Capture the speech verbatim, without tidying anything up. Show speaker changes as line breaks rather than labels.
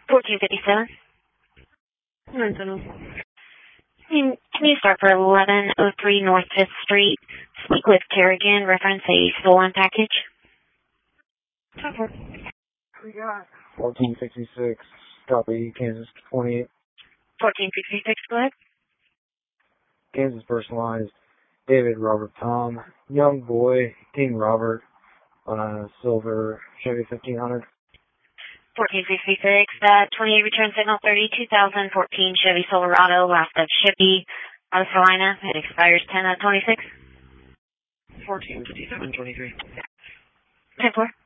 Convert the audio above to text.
fourteen fifty-seven.
nine seven.
Can can you start for eleven oh three North fifth Street? Speak with Kerrigan, reference a stolen package.
We got
fourteen sixty-six, copy, Kansas twenty-eight.
fourteen sixty-six, go ahead.
Kansas personalized, David Robert Tom, young boy, King Robert, on a silver Chevy fifteen hundred.
fourteen sixty-six, that twenty-eight return signal thirty, two thousand fourteen Chevy Silverado, last of Shippey, North Carolina. It expires ten of twenty-six.
fourteen fifty-seven twenty-three.
ten four.